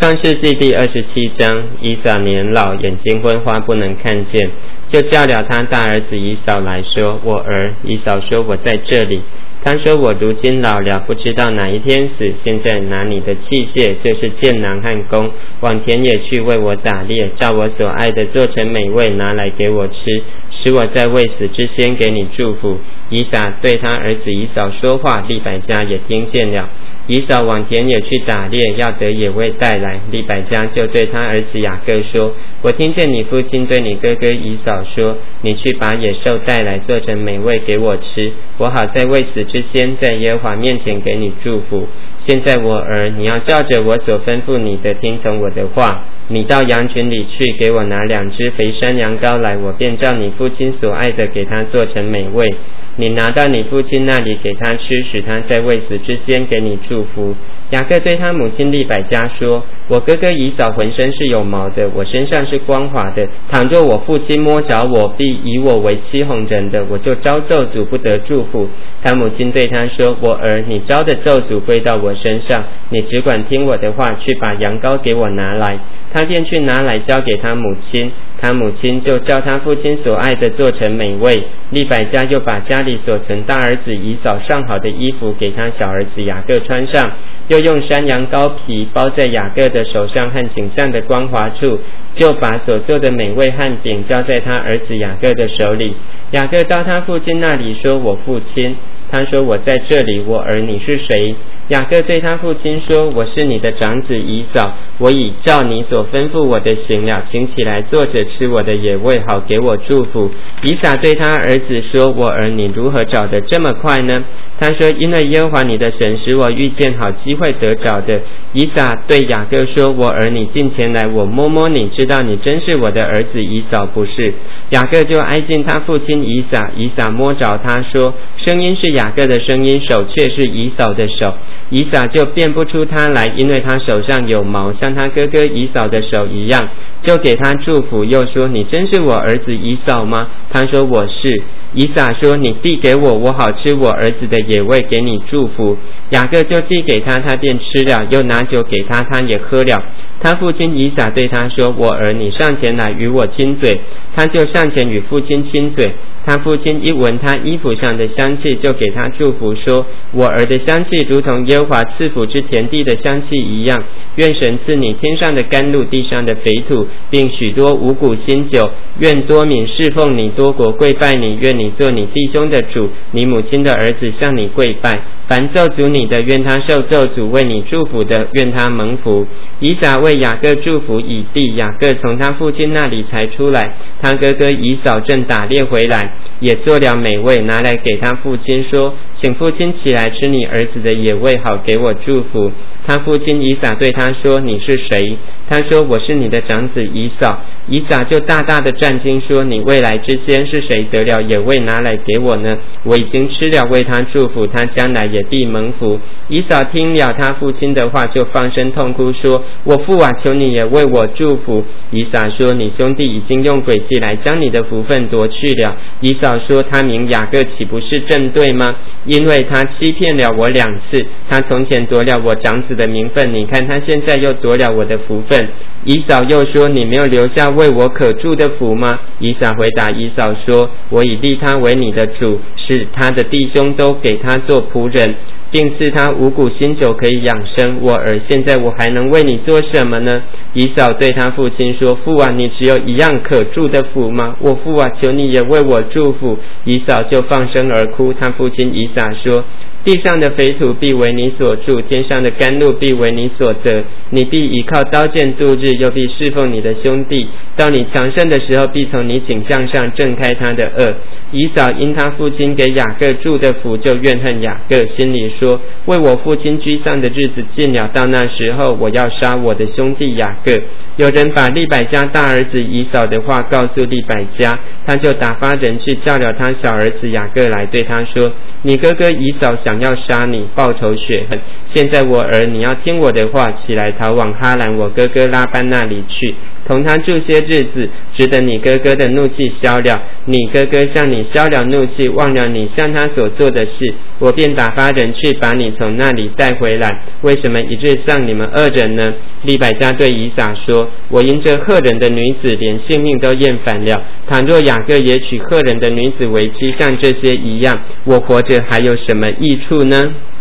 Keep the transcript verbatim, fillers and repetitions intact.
创世纪第二十七章，以扫年老，眼睛昏花，不能看见，就叫了他大儿子以扫来说：我儿。以扫说：我在这里。他说：我如今老了，不知道哪一天死。现在拿你的器械，就是箭囊和弓，往田野去为我打猎，照我所爱的做成美味，拿来给我吃，使我在未死之先给你祝福。以撒对他儿子以扫说话，利百加也听见了。以扫往田野去打猎，要得野味带来。利百加就对他儿子雅各说：我听见你父亲对你哥哥以扫说，你去把野兽带来，做成美味给我吃，我好在未死之先在耶和华面前给你祝福。现在我儿，你要照着我所吩咐你的，听从我的话。你到羊群里去，给我拿两只肥山羊羔来，我便照你父亲所爱的给他做成美味。你拿到你父亲那里给他吃，使他在未死之先给你祝福。雅各对他母亲利百加说：我哥哥以扫浑身是有毛的，我身上是光滑的，倘若我父亲摸着我，必以我为欺哄人的，我就招咒诅，不得祝福。他母亲对他说：我儿，你招的咒诅归到我身上，你只管听我的话，去把羊羔给我拿来。他便去拿来交给他母亲，他母亲就照他父亲所爱的做成美味。利百加又把家里所存大儿子以扫上好的衣服给他小儿子雅各穿上，又用山羊羔皮包在雅各的手上和颈上的光滑处，就把所做的美味和饼交在他儿子雅各的手里。雅各到他父亲那里说：我父亲。他说：我在这里。我儿，你是谁？雅各对他父亲说：我是你的长子以扫，我已照你所吩咐我的行了，请起来坐着吃我的野味，好给我祝福。以撒对他儿子说：我儿，你如何找得这么快呢？他说：因为耶和华你的神使我遇见好机会得着的。以撒对雅各说：我儿，你近前来，我摸摸你，知道你真是我的儿子以扫，不是？雅各就挨近他父亲以撒，以撒摸着他说：声音是雅各的声音，手却是以扫的手。以撒就辨不出他来，因为他手上有毛，像他哥哥以扫的手一样，就给他祝福，又说：你真是我儿子以扫吗？他说：我是。以撒说：你递给我，我好吃我儿子的野味，给你祝福。雅各就递给他，他便吃了，又拿酒给他，他也喝了。他父亲以撒对他说：我儿，你上前来与我亲嘴。他就上前与父亲亲嘴。他父亲一闻他衣服上的香气，就给他祝福说：我儿的香气如同耶和华赐福之田地的香气一样，愿神赐你天上的甘露，地上的肥土，并许多五谷新酒。愿多民侍奉你，多国跪拜你。愿你做你弟兄的主，你母亲的儿子向你跪拜。凡咒诅你的，愿他受咒诅；为你祝福的，愿他蒙福。以撒为雅各祝福以地。雅各从他父亲那里才出来，他哥哥以扫正打猎回来，也做了美味，拿来给他父亲说：请父亲起来吃你儿子的野味，好给我祝福。他父亲以撒对他说：你是谁？他说：我是你的长子以扫。以撒就大大的战惊说：你未来之先是谁得了野味拿来给我呢？我已经吃了，为他祝福，他将来也必蒙福。以扫听了他父亲的话，就放声痛哭说：我父啊，求你也为我祝福。以撒说：你兄弟已经用诡计来将你的福分夺去了。以扫说：他名雅各岂不是正对吗？因为他欺骗了我两次，他从前夺了我长子的名分，你看他现在又夺了我的福分。以扫又说：你没有留下为我可祝的福吗？以撒回答以扫说：我已立他为你的主，使他的弟兄都给他做仆人，并赐他五谷新酒可以养生。我儿，现在我还能为你做什么呢？以扫对他父亲说：父啊，你只有一样可祝的福吗？我父啊，求你也为我祝福。以扫就放声而哭。他父亲以撒说：地上的肥土必为你所住，天上的甘露必为你所得。你必依靠刀剑度日，又必侍奉你的兄弟。到你强盛的时候，必从你颈项上挣开他的轭。以扫因他父亲给雅各祝的福，就怨恨雅各，心里说：为我父亲居上的日子近了，到那时候，我要杀我的兄弟雅各。有人把利百加大儿子以扫的话告诉利百加，他就打发人去叫了他小儿子雅各来，对他说：你哥哥以扫想要杀你，报仇雪恨， 现在我儿，你要听我的话，起来逃往哈兰我哥哥拉班那里去，同他住些日子，直等你哥哥的怒气消了。你哥哥向你消了怒气，忘了你向他所做的事，我便打发人去把你从那里带回来。为什么一日丧你们二人呢？利百加对以撒说，我因这赫人的女子连性命都厌烦了，倘若雅各也娶赫人的女子为妻，像这些一样，我活着还有什么益处呢？